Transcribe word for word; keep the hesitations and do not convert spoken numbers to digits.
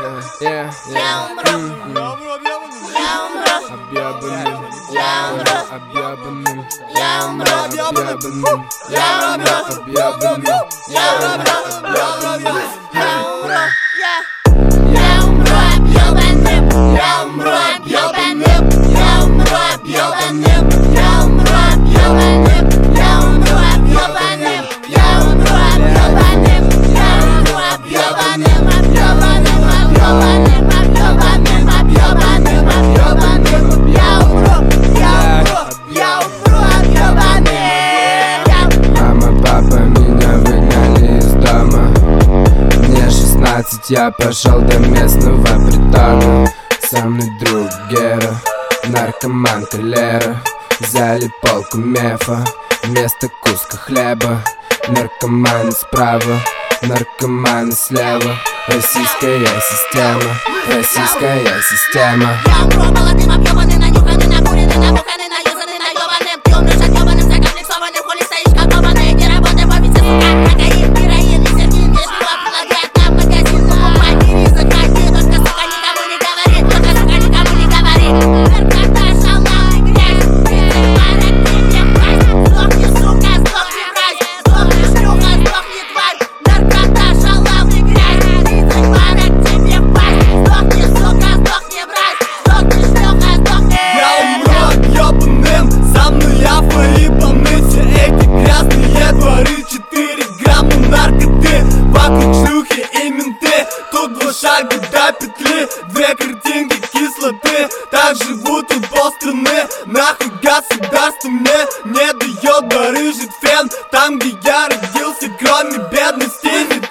yeah, Я умру, я умру, объебанным, я умру, объебанным, я умру, объебанным, я умру, объебанным, я умру, объебанным. я умру, я умру объебанным, я умру объебанным, я умру объебанным, я умру объебанным, я умру объебанным, я умру объебанным, я умру объебанным, объебанным, объебанным, объебанным, объебанным, объебанным, я умру, я умру, я умру объебанным. Мама, папа меня выгнали из дома. Мне шестнадцать, я пошел до местного притона. Со мной друг Гера, наркоман Лера. Взяли полку мефа вместо куска хлеба. Наркоманы справа, наркоманы слева. Российская система, российская система. Я умру молодым, объебанный, нанюханный, накуренный, набуханный, наюзанный, наебанным. Ты умрешь отъебанным, закомплексованным, хули стоишь как долбаный. Не работай в офисе, сука, кокаин, героин, лизертин. Вежливо предлагает нам магазин, покупай, бери, заходи. Только, сука, никому не говори, только, сука, никому не говори. Наркота, шалава, грязь, пиццы, марок, тебе власть. Сдохни, сука, сдохни, мразь, сдохни, шлюха, сдохни, тварь. Наркота, шалава, грязь, пиццы, марок, тебе власть. Сдохни, сука, сдохни, мразь, сдохни, шлюха, сдохни. Я умру объебанным, со мной я поебаны. Все эти грязные дворы, четыре грамма наркоты. Вокруг шлюхи и менты, тут два шага до петли. Две картинки кислоты, так живут и полстраны. Нахуй государство мне не дает барыжить фен. Там, где я родился, кроме бедности, не